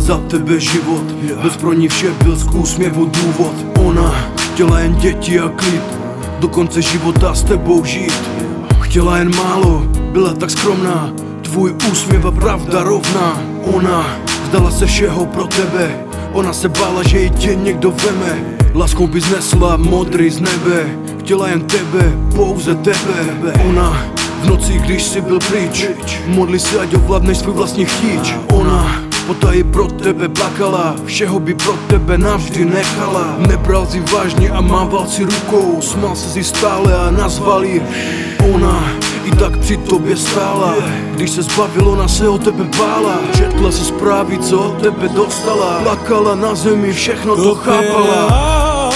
za tebe život, bez pro ní vše byl z úsměvu důvod. Ona chtěla jen děti a klid, do konce života s tebou žít. Chtěla jen málo, byla tak skromná, tvůj úsměv a pravda rovná. Ona vzdala se všeho pro tebe, ona se bála, že ji tě někdo veme. Láskou by znesla modrý z nebe, chtěla jen tebe, pouze tebe. Ona v noci, když jsi byl pryč, modli se, ať ovládneš svůj vlastní chtíč. Ona potají pro tebe plakala, všeho by pro tebe navždy nechala. Nebral si vážně a mával si rukou, smál se si stále a nazval ji. Ona i tak při tobě stála, když se zbavil, ona se o tebe bála. Četla si zprávy, co od tebe dostala, plakala na zemi, všechno to chápala.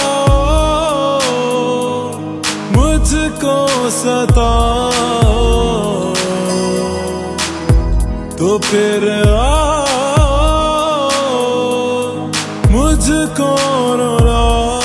मुझको सता तो फिर मुझको रुला.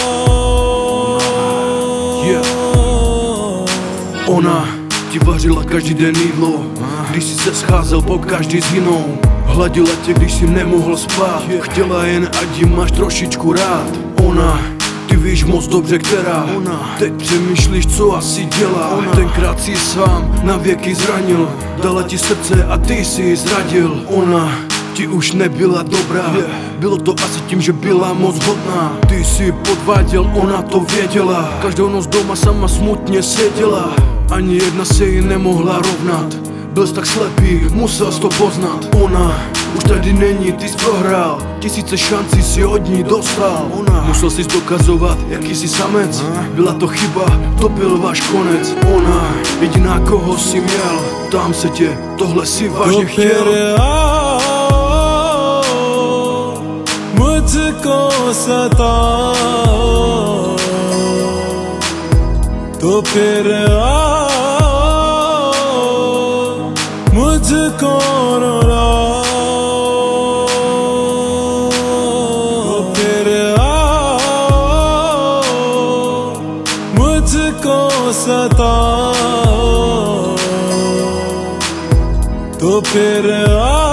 Ona ti vařila každý den jídlo, když jsi se scházel po každý s jinou. Hladila tě, když jsi nemohl spát, chtěla jen, ať ji máš trošičku rád. Ona, ty víš moc dobře, která. Teď přemýšlíš, co asi dělá. Tenkrát si sám na věky zranil, dala ti srdce a ty si ji zradil. Ona ti už nebyla dobrá, bylo to asi tím, že byla moc hodná. Ty si podváděl, ona to věděla, každou noc doma sama smutně seděla. Ani jedna se jí nemohla rovnat, byl jsi tak slepý, musel jsi to poznat. Ona už tady není, ty jsi prohrál, tisíce šancí si od ní dostal. Musel jsi dokazovat, jaký jsi samec, byla to chyba, to byl váš konec. Ona, jediná koho jsi měl, tam se tě, tohle si vážně chtěl. मुझको सता तो फिर मुझको रुला. तो फिर मुझको सता तो फिर